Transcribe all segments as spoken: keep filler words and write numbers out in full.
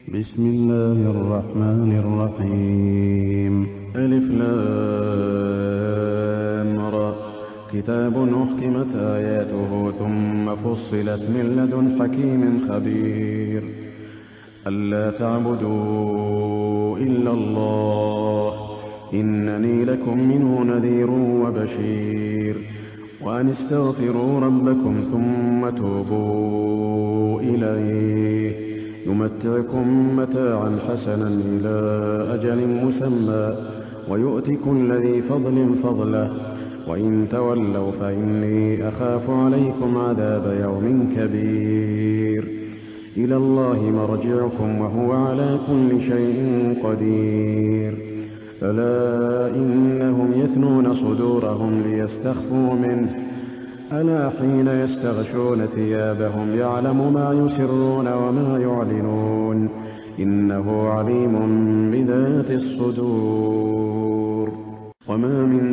بسم الله الرحمن الرحيم. ألف لام را. كتاب أحكمت آياته ثم فصلت من لدن حكيم خبير. ألا تعبدوا إلا الله إنني لكم منه نذير وبشير. وأن استغفروا ربكم ثم توبوا إليه يمتعكم متاعا حسنا إلى أجل مسمى ويؤت كل ذي فضل فضله وإن تولوا فإني أخاف عليكم عذاب يوم كبير. إلى الله مرجعكم وهو على كل شيء قدير. ألا إنهم يثنون صدورهم ليستخفوا منه ألا حين يستغشون ثيابهم يعلم ما يسرون وما يعلنون إنه عليم بذات الصدور. وما من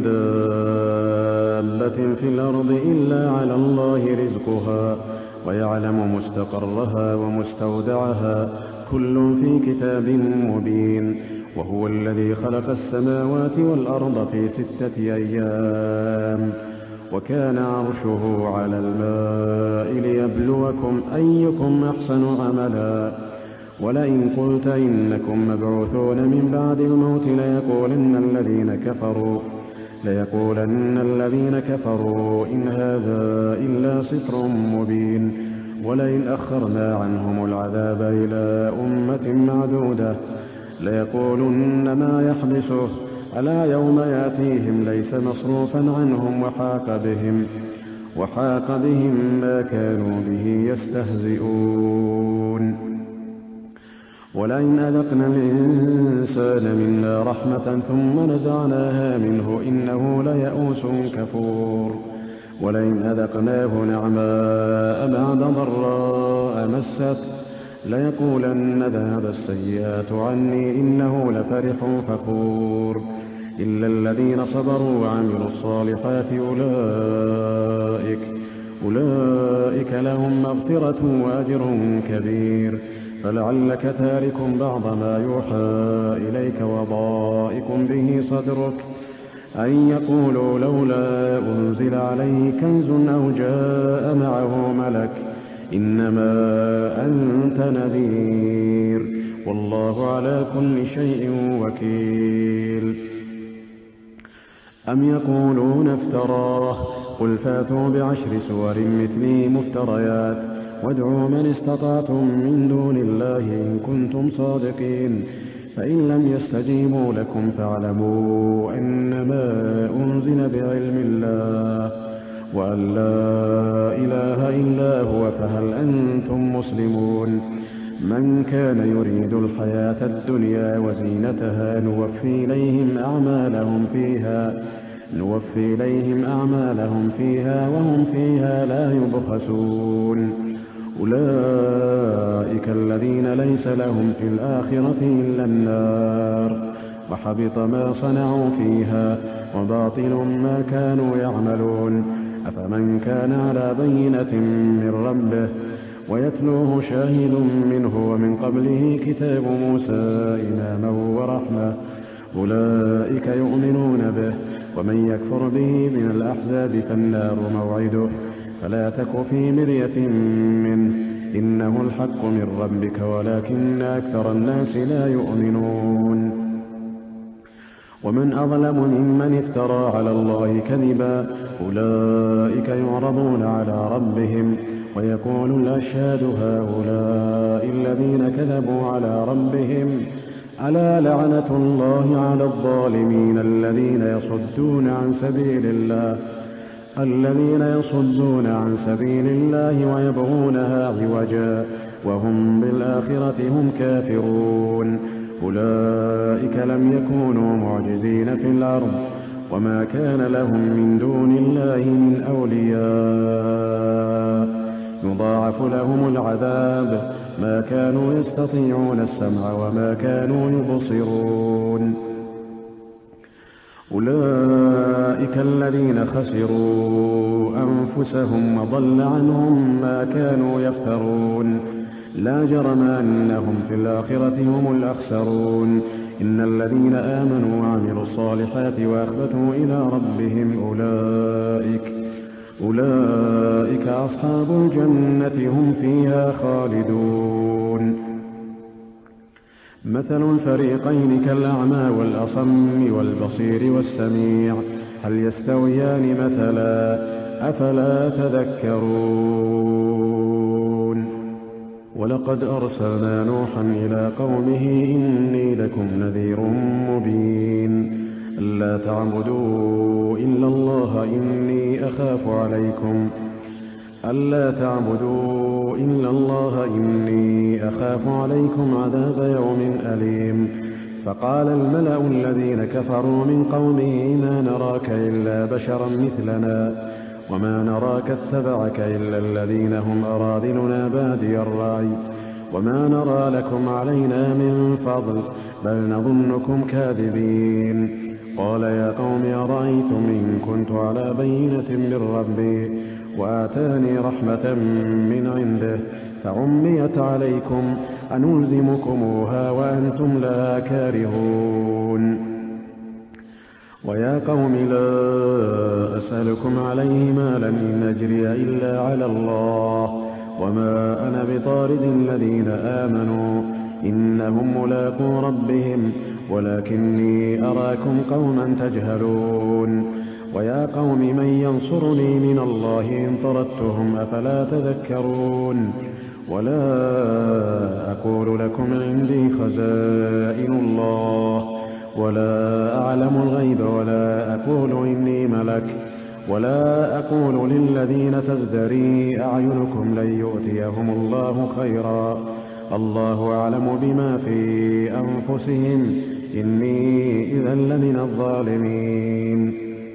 دابة في الأرض إلا على الله رزقها ويعلم مستقرها ومستودعها كل في كتاب مبين. وهو الذي خلق السماوات والأرض في ستة أيام وكان عرشه على الماء ليبلوكم أيكم أحسن عملا. ولئن قلت إنكم مبعوثون من بعد الموت ليقولن الذين كفروا ليقولن الذين كفروا إن هذا إلا سحر مبين. ولئن أخرنا عنهم العذاب إلى أمة معدودة ليقولن ما يحبسه ألا يوم يأتيهم ليس مصروفا عنهم وحاق بهم, وحاق بهم ما كانوا به يستهزئون. ولئن أذقنا الإنسان منا رحمة ثم نزعناها منه إنه ليئوس كفور. ولئن أذقناه نعماء بعد ضراء مست ليقولن ذهب السيئات عني إنه لفرح فخور. إلا الذين صبروا وعملوا الصالحات أولئك, أولئك لهم مغفرة وأجر كبير. فلعلك تارك بعض ما يوحى إليك وضائق به صدرك أن يقولوا لولا أنزل عليه كنز أو جاء معه ملك إنما أنت نذير والله على كل شيء وكيل. أم يقولون افتراه قل فاتوا بعشر سور مثله مفتريات وادعوا من استطعتم من دون الله إن كنتم صادقين. فإن لم يستجيبوا لكم فاعلموا أنما أنزل بعلم الله وأن لا إله إلا هو فهل أنتم مسلمون. من كان يريد الحياة الدنيا وزينتها نوفي إليهم أعمالهم فيها نوفي إليهم أعمالهم فيها وهم فيها لا يبخسون. أولئك الذين ليس لهم في الآخرة إلا النار وحبط ما صنعوا فيها وباطل ما كانوا يعملون. أفمن كان على بينة من ربه ويتلوه شاهد منه ومن قبله كتاب موسى إماما ورحمة أولئك يؤمنون به. ومن يكفر به من الأحزاب فالنار موعده فلا تك في مرية منه إنه الحق من ربك ولكن أكثر الناس لا يؤمنون. ومن أظلم ممن افترى على الله كذبا أولئك يعرضون على ربهم ويقول الأشهاد هؤلاء الذين كذبوا على ربهم ألا لعنة الله على الظالمين الذين يصدون عن سبيل الله الذين يصدون عن سبيل الله ويبغونها عوجا وهم بالآخرة هم كافرون. أولئك لم يكونوا معجزين في الأرض وما كان لهم من دون الله من أولياء يضاعف لهم العذاب ما كانوا يستطيعون السمع وما كانوا يبصرون. أولئك الذين خسروا أنفسهم وضل عنهم ما كانوا يفترون. لا جرم أنهم في الآخرة هم الأخسرون. إن الذين آمنوا وعملوا الصالحات وأخبتوا إلى ربهم أولئك أولئك أصحاب الجنة هم فيها خالدون. مثل الفريقين كالأعمى والأصم والبصير والسميع هل يستويان مثلا أفلا تذكرون. ولقد أرسلنا نوحا إلى قومه إني لكم نذير مبين ألا تعبدوا إلا الله إني أخاف عليكم ألا تعبدوا إلا الله إني أخاف عليكم عذاب يوم أليم. فقال الملأ الذين كفروا من قومه ما نراك إلا بشرا مثلنا وما نراك اتبعك إلا الذين هم أراذلنا بادي الرأي وما نرى لكم علينا من فضل بل نظنكم كاذبين. قال يا قوم أرأيتم إن كنت على بينة من ربي وآتاني رحمة من عنده فعميت عليكم أنلزمكموها وأنتم لها كارهون. ويا قوم لا أسألكم عليه مالا إن أجري إلا على الله وما أنا بطارد الذين آمنوا إنهم ملاقو ربهم ولكني أراكم قوما تجهلون. ويا قوم من ينصرني من الله إن طردتهم أفلا تذكرون. ولا أقول لكم عندي خزائن الله ولا أعلم الغيب ولا أقول إني ملك ولا أقول للذين تزدري أعينكم لن يؤتيهم الله خيرا الله أعلم بما في أنفسهم إني إذا لمن الظالمين.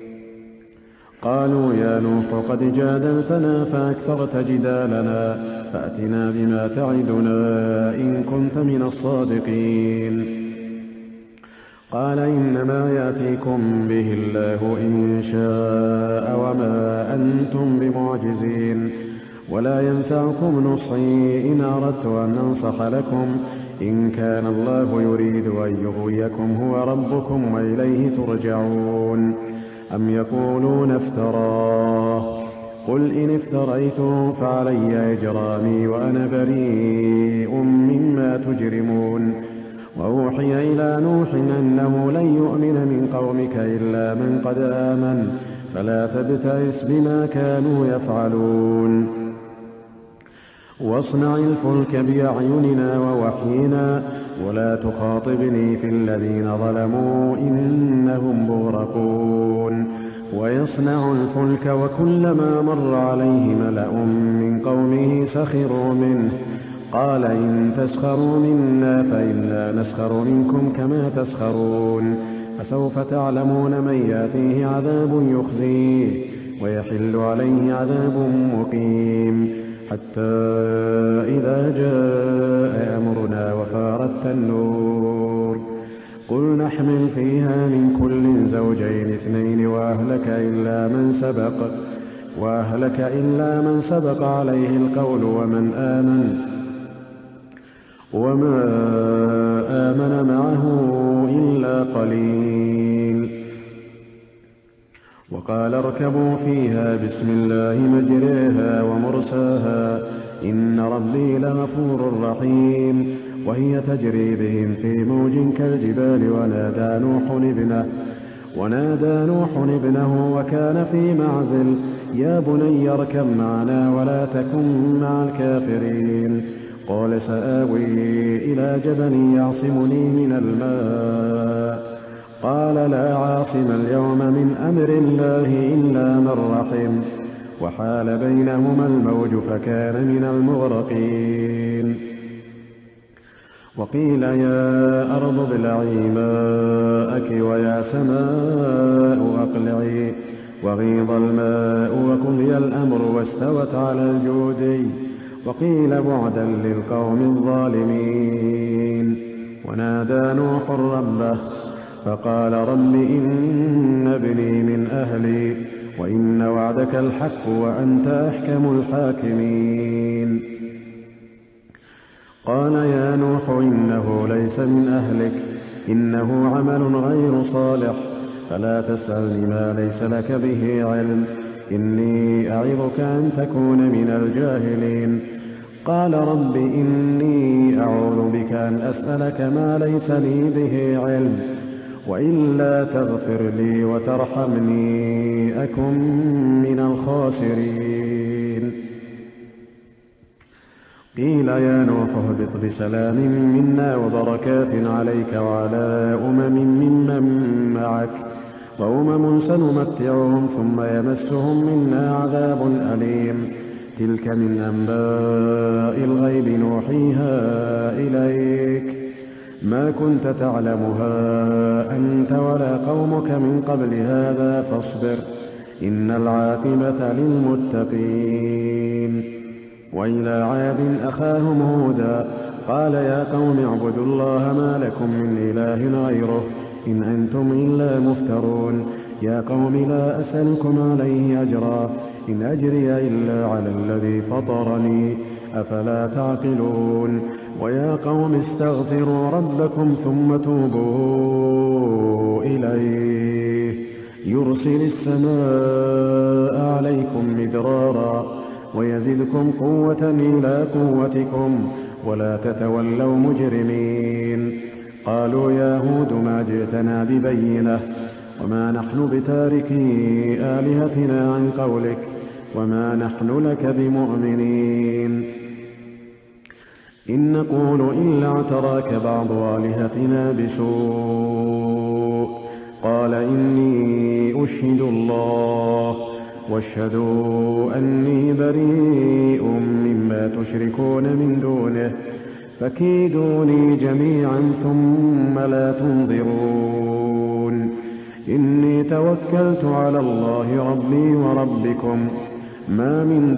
قالوا يا نوح قد جادلتنا فأكثرت جدالنا فأتنا بما تعدنا إن كنت من الصادقين. قال إنما يأتيكم به الله إن شاء وما أنتم بمعجزين ولا ينفعكم نصحي إن أردت أن أنصح لكم إن كان الله يريد أن يغويكم هو ربكم وإليه ترجعون. أم يقولون افتراه قل إن افتريته فعلي إجرامي وأنا بريء مما تجرمون. وأوحي إلى نوح أنه لن يؤمن من قومك إلا من قد آمن فلا تبتئس بما كانوا يفعلون. واصنع الفلك بأعيننا ووحينا ولا تخاطبني في الذين ظلموا إنهم مغرقون. ويصنع الفلك وكلما مر عليه ملأ من قومه سخروا منه قال إن تسخروا منا فإنا نسخر منكم كما تسخرون. فسوف تعلمون من يأتيه عذاب يخزيه ويحل عليه عذاب مقيم حتى إذا جاء أمرنا وفارت النور قل نحمل فيها من كل زوجين اثنين وأهلك إلا من سبق وأهلك إلا من سبق عليه القول ومن آمن وما آمن معه إلا قليل. وقال اركبوا فيها بسم الله مجريها ومرساها إن ربي لغفور رحيم. وهي تجري بهم في موج كالجبال ونادى نوح ابنه ونادى نوح ابنه وكان في معزل يا بني اركب معنا ولا تكن مع الكافرين. قال سآوي إلى جبل يعصمني من الماء قال لا عاصم اليوم من أمر الله إلا من رحم وحال بينهما الموج فكان من المغرقين. وقيل يا أرض ابلعي ماءك ويا سماء أقلعي وغيض الماء وقضي الأمر واستوت على الجودي وقيل بعدا للقوم الظالمين. ونادى نوح ربه فقال رب إن ابني من أهلي وإن وعدك الحق وأنت أحكم الحاكمين. قال يا نوح إنه ليس من أهلك إنه عمل غير صالح فلا تسألني ما ليس لك به علم إني أعظك أن تكون من الجاهلين. قال رب إني أعوذ بك أن أسألك ما ليس لي به علم وإلا تغفر لي وترحمني أكن من الخاسرين. قيل يا نوح اهبط بسلام منا وبركات عليك وعلى أمم ممن معك وأمم سنمتعهم ثم يمسهم منا عذاب أليم. تلك من أنباء الغيب نوحيها إليك ما كنت تعلمها أنت ولا قومك من قبل هذا فاصبر إن العاقبة للمتقين. وإلى عاد أخاهم هودا قال يا قوم اعبدوا الله ما لكم من إله غيره إن أنتم إلا مفترون. يا قوم لا أسألكم عليه أجرا إن أجري إلا على الذي فطرني أفلا تعقلون. ويا قوم استغفروا ربكم ثم توبوا إليه يرسل السماء عليكم مدرارا ويزدكم قوة إلى قوتكم ولا تتولوا مجرمين. قالوا يا هود ما جئتنا ببينة وما نحن بتاركي آلهتنا عن قولك وما نحن لك بمؤمنين إن نقول إلا اعتراك بعض آلهتنا بسوء. قال إني أشهد الله واشهدوا أني بريء مما تشركون من دونه فكيدوني جميعا ثم لا تنظرون. إني توكلت على الله ربي وربكم ما من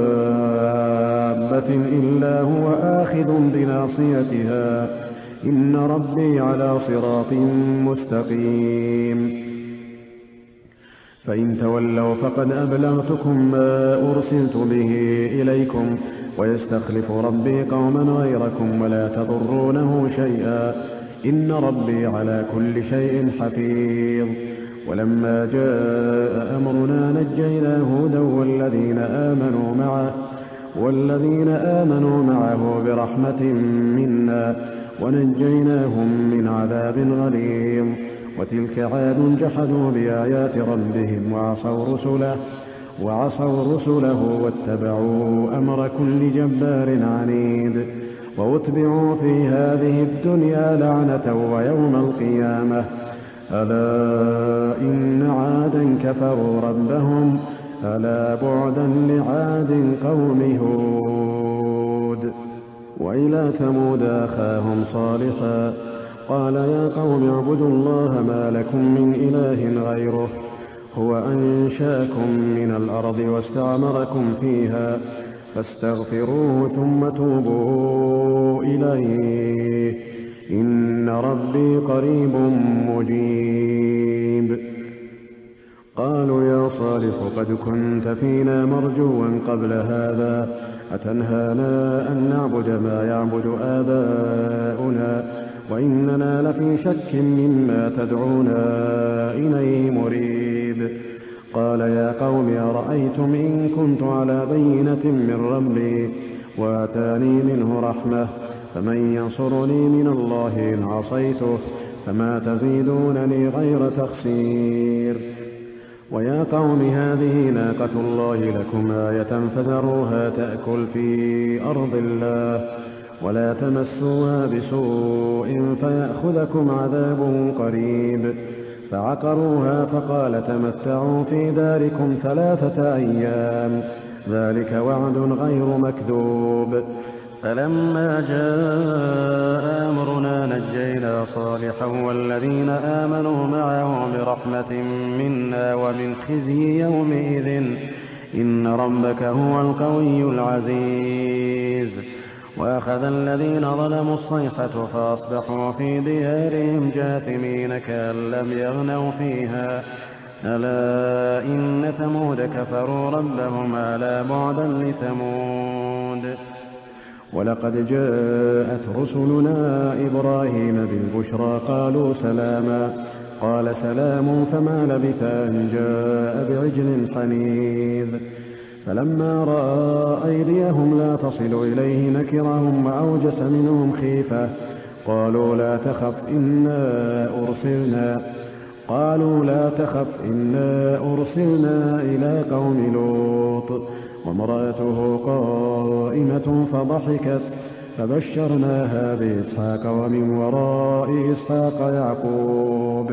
دابة إلا هو آخذ بناصيتها إن ربي على صراط مستقيم. فإن تولوا فقد أبلغتكم ما أرسلت به إليكم ويستخلف ربي قوما غيركم ولا تضرونه شيئا إن ربي على كل شيء حفيظ. ولما جاء أمرنا نجينا هودا والذين آمنوا معه والذين آمنوا معه برحمة منا ونجيناهم من عذاب غليظ. وتلك عاد جحدوا بآيات ربهم وعصوا رسله وعصوا رسله واتبعوا أمر كل جبار عنيد وأتبعوا في هذه الدنيا لعنة ويوم القيامة ألا إن عادا كفروا ربهم ألا بعدا لعاد قوم هود. وإلى ثمود أخاهم صالحا قال يا قوم اعبدوا الله ما لكم من إله غيره هو أنشأكم من الأرض واستعمركم فيها فاستغفروه ثم توبوا إليه إن ربي قريب مجيب. قالوا يا صالح قد كنت فينا مرجوا قبل هذا أتنهانا أن نعبد ما يعبد آباؤنا وإننا لفي شك مما تدعونا إليه مريب. قال يا قوم أرأيتم إن كنت على بينة من ربي وآتاني منه رحمة فمن ينصرني من الله إن عصيته فما تزيدونني غير تخسير. ويا قوم هذه ناقة الله لكم آية فذروها تأكل في أرض الله ولا تمسوها بسوء فيأخذكم عذاب قريب. فعقروها فقال تمتعوا في داركم ثلاثة أيام ذلك وعد غير مكذوب. فلما جاء أمرنا نجينا صالحا والذين آمنوا معه برحمة منا ومن خزي يومئذ إن ربك هو القوي العزيز. وأخذ الذين ظلموا الصيحة فأصبحوا في ديارهم جاثمين كأن لم يغنوا فيها ألا إن ثمود كفروا ربهم ألا بعدا لثمود. ولقد جاءت رسلنا إبراهيم بالبشرى قالوا سلاما قال سلام فما لبث أن جاء بعجل حنيذ فلما رأى أيديهم لا تصل إليه نكرهم وأوجس منهم خيفة قالوا لا تخف إنا أرسلنا قالوا لا تخف إنا أرسلنا إلى قوم لوط وامرأته قائمة فضحكت فبشرناها بإسحاق ومن وراء إسحاق يعقوب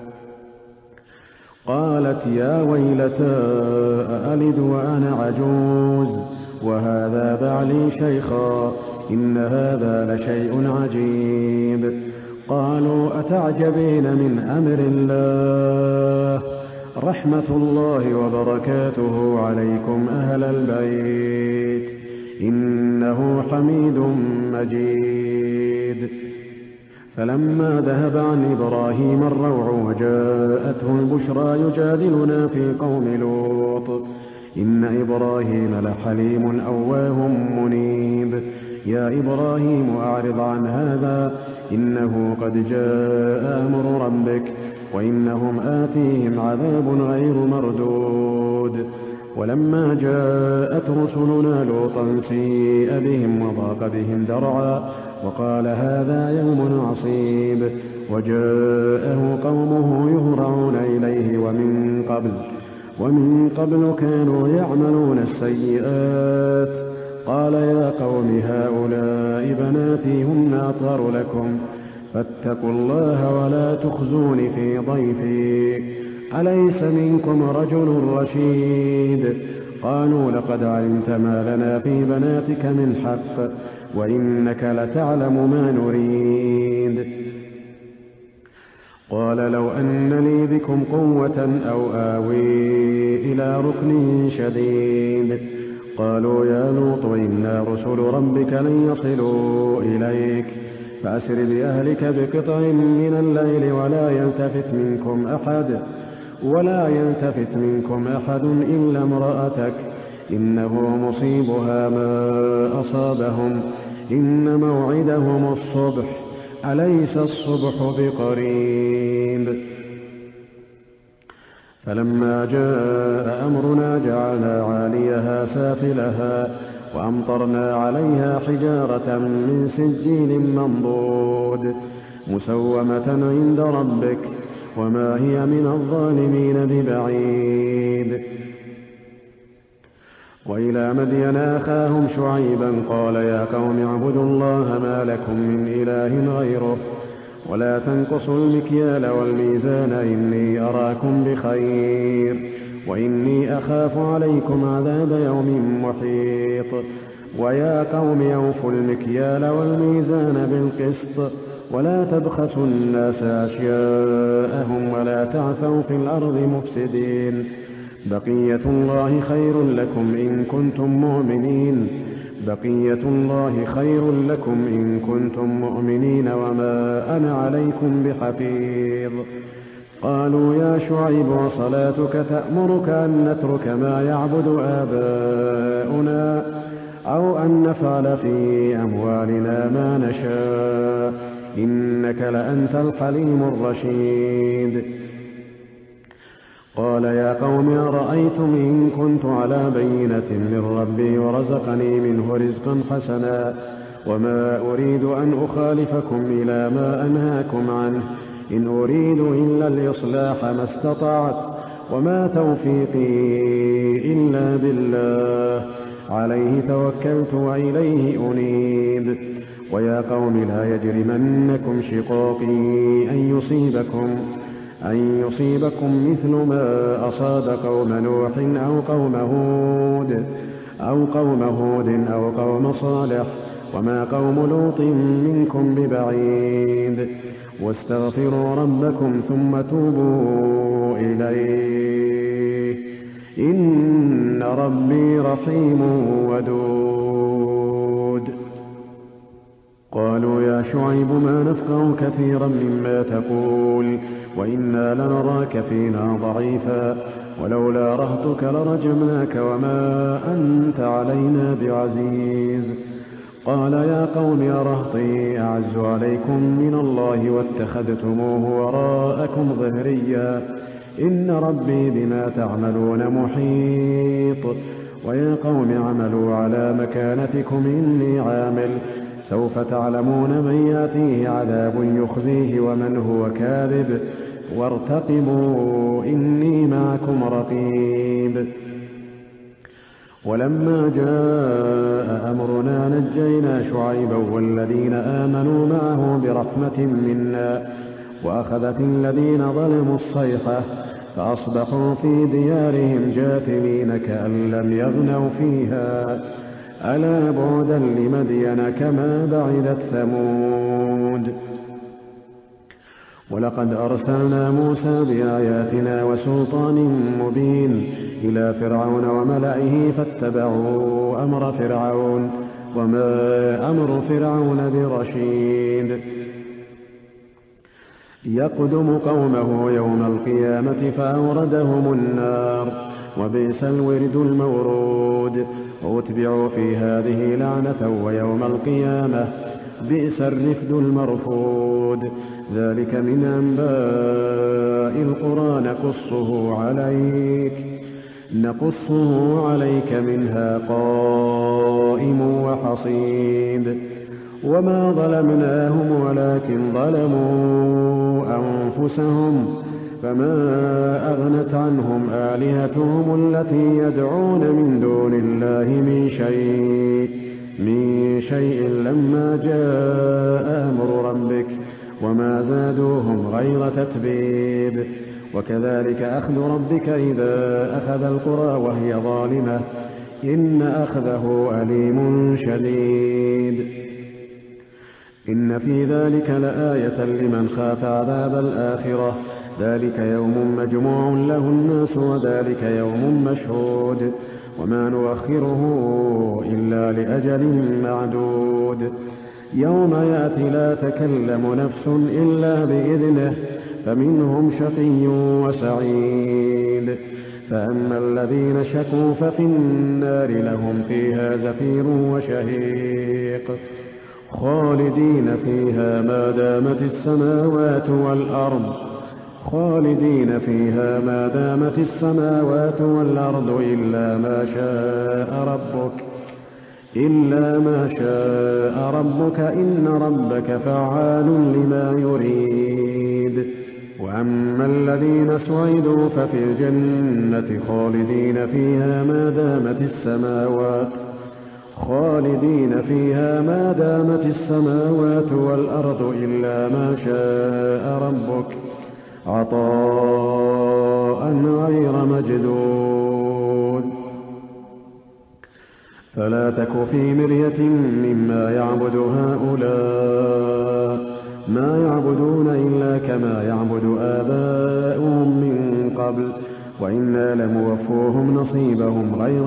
قالت يا ويلتى أألد وأنا عجوز وهذا بعلي شيخا إن هذا لشيء عجيب قالوا أتعجبين من أمر الله رحمة الله وبركاته عليكم أهل البيت إنه حميد مجيد فلما ذهب عن إبراهيم الروع وجاءته البشرى يجادلنا في قوم لوط إن إبراهيم لحليم أواه منيب يا إبراهيم أعرض عن هذا إنه قد جاء أمر ربك وإنهم آتيهم عذاب غير مردود ولما جاءت رسلنا لوطا سيء بهم وضاق بهم ذرعا وقال هذا يوم عصيب وجاءه قومه يهرعون إليه ومن قبل ومن قبل كانوا يعملون السيئات قال يا قوم هؤلاء بناتي هن أطهر لكم فاتقوا الله ولا تخزون في ضيفي أليس منكم رجل رشيد قالوا لقد علمت ما لنا في بناتك من حق وإنك لتعلم ما نريد قال لو أن لي بكم قوة أو آوي إلى ركن شديد قالوا يا لوط إنا رسل ربك لن يصلوا إليك فأسر بأهلك بقطع من الليل ولا يلتفت منكم أحد ولا يلتفت منكم أحد إلا امرأتك إنه مصيبها ما أصابهم إن موعدهم الصبح أليس الصبح بقريب فلما جاء أمرنا جعلنا عاليها سافلها وأمطرنا عليها حجارة من سجيل منضود مسومة عند ربك وما هي من الظالمين ببعيد وإلى مدين أخاهم شعيبا قال يا قوم اعبدوا الله ما لكم من إله غيره ولا تنقصوا المكيال والميزان إني أراكم بخير وإني أخاف عليكم عذاب يوم محيط ويا قوم أوفوا المكيال والميزان بالقسط ولا تبخسوا الناس أشياءهم ولا تعثوا في الأرض مفسدين بقية الله خير لكم إن كنتم مؤمنين بقية الله خير لكم إن كنتم مؤمنين وما أنا عليكم بحفيظ قالوا يا شعيب وصلاتك تأمرك أن نترك ما يعبد آباؤنا أو أن نفعل في أموالنا ما نشاء إنك لأنت الحليم الرشيد قال يا قوم أرأيتم إن كنت على بينة من ربي ورزقني منه رزقا حسنا وما أريد أن أخالفكم إلى ما أنهاكم عنه إن أريد إلا الإصلاح ما استطعت وما توفيقي إلا بالله عليه توكلت وإليه أنيب ويا قوم لا يجرمنكم شقاقي أن يصيبكم أن يصيبكم مثل ما أصاب قوم نوح أو قوم هود أو قوم هود أو قوم صالح وما قوم لوط منكم ببعيد واستغفروا ربكم ثم توبوا إليه إن ربي رحيم ودود قالوا يا شعيب ما نفقه كثيرا مما تقول وإنا لنراك فينا ضعيفا ولولا رهطك لرجمناك وما أنت علينا بعزيز قال يا قوم أرهطي أعز عليكم من الله واتخذتموه وراءكم ظهريا إن ربي بما تعملون محيط ويا قوم اعملوا على مكانتكم إني عامل سوف تعلمون من يأتيه عذاب يخزيه ومن هو كاذب وارتقبوا إني معكم رقيب. ولما جاء أمرنا نجينا شعيبا والذين آمنوا معه برحمة منا وأخذت الذين ظلموا الصيحة فأصبحوا في ديارهم جاثمين كأن لم يغنوا فيها ألا بعدا لمدين كما بعدت ثمود. ولقد أرسلنا موسى بآياتنا وسلطان مبين إلى فرعون وملئه فاتبعوا أمر فرعون وما أمر فرعون برشيد يقدم قومه يوم القيامة فأوردهم النار وبئس الورد المورود وأتبعوا في هذه لعنة ويوم القيامة بئس الرفد المرفود. ذلك من أنباء القرى نقصه عليك نقصه عليك منها قائم وحصيد. وما ظلمناهم ولكن ظلموا أنفسهم فما أغنت عنهم آلهتهم التي يدعون من دون الله من شيء من شيء لما جاء أمر ربك وما زادوهم غير تتبيب. وكذلك أخذ ربك إذا أخذ القرى وهي ظالمة إن أخذه أليم شديد. إن في ذلك لآية لمن خاف عذاب الآخرة ذلك يوم مجموع له الناس وذلك يوم مشهود وما نؤخره إلا لأجل معدود. يوم يأتي لا تكلم نفس إلا بإذنه فمنهم شقي وسعيد. فأما الذين شكوا ففي النار لهم فيها زفير وشهيق خالدين فيها ما دامت السماوات والأرض خالدين فيها ما دامت السماوات والأرض إلا ما شاء ربك إلا ما شاء ربك إن ربك فعال لما يريد. وأما الذين سعدوا ففي الجنة خالدين فيها ما دامت السماوات خالدين فيها ما دامت السماوات والأرض إلا ما شاء ربك عطاء غير مجذوذ. فلا تك في مرية مما يعبد هؤلاء ما يعبدون إلا كما يعبد آباؤهم من قبل وإنا لموفوهم نصيبهم غير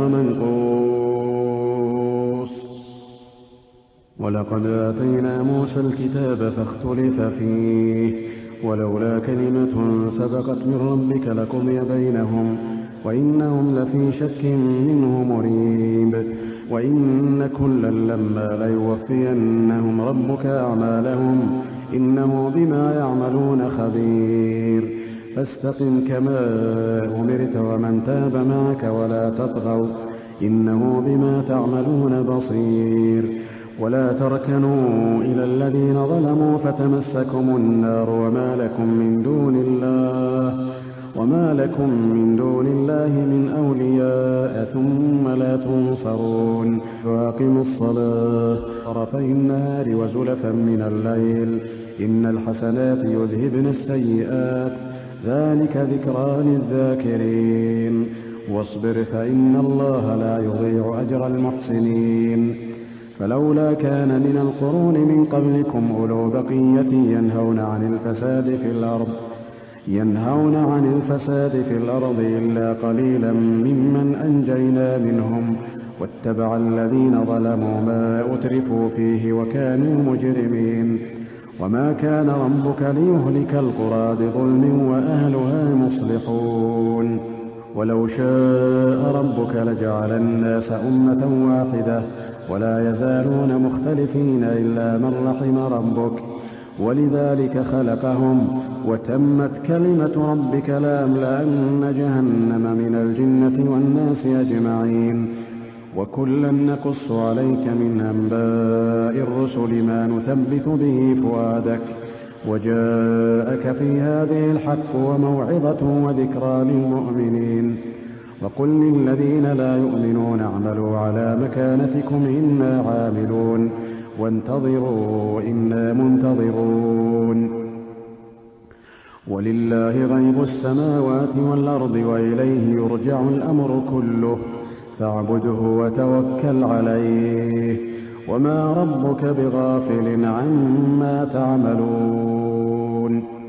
منقوص. ولقد آتينا موسى الكتاب فاختلف فيه ولولا كلمة سبقت من ربك لقضي بينهم وإنهم لفي شك منه مريب. وإن كلا لما ليوفينهم ربك أعمالهم إنه بما يعملون خبير. فاستقم كما أمرت ومن تاب معك ولا تطغوا إنه بما تعملون بصير. ولا تركنوا إلى الذين ظلموا فتمسكم النار وما لكم من دون الله وما لكم من دون الله من أولياء ثم لا تنصرون. وأقموا الصلاة طرفي النهار وزلفا من الليل إن الحسنات يذهبن السيئات ذلك ذكرى للذاكرين. واصبر فإن الله لا يضيع أجر المحسنين. فلولا كان من القرون من قبلكم أولو بقية ينهون عن الفساد في الأرض ينهون عن الفساد في الأرض إلا قليلا ممن أنجينا منهم واتبع الذين ظلموا ما أترفوا فيه وكانوا مجرمين. وما كان ربك ليهلك القرى بظلم وأهلها مصلحون. ولو شاء ربك لجعل الناس أمة واحدة ولا يزالون مختلفين إلا من رحم ربك ولذلك خلقهم وتمت كلمة ربك لأملأن جهنم من الجنة والناس أجمعين وكلا نقص عليك من أنباء الرسل ما نثبت به فؤادك وجاءك في هذه الحق وموعظة وذكرى للمؤمنين وقل للذين لا يؤمنون اعملوا على مكانتكم إنا عاملون وانتظروا إنا منتظرون ولله غيب السماوات والأرض وإليه يرجع الأمر كله فاعبده وتوكل عليه وما ربك بغافل عما تعملون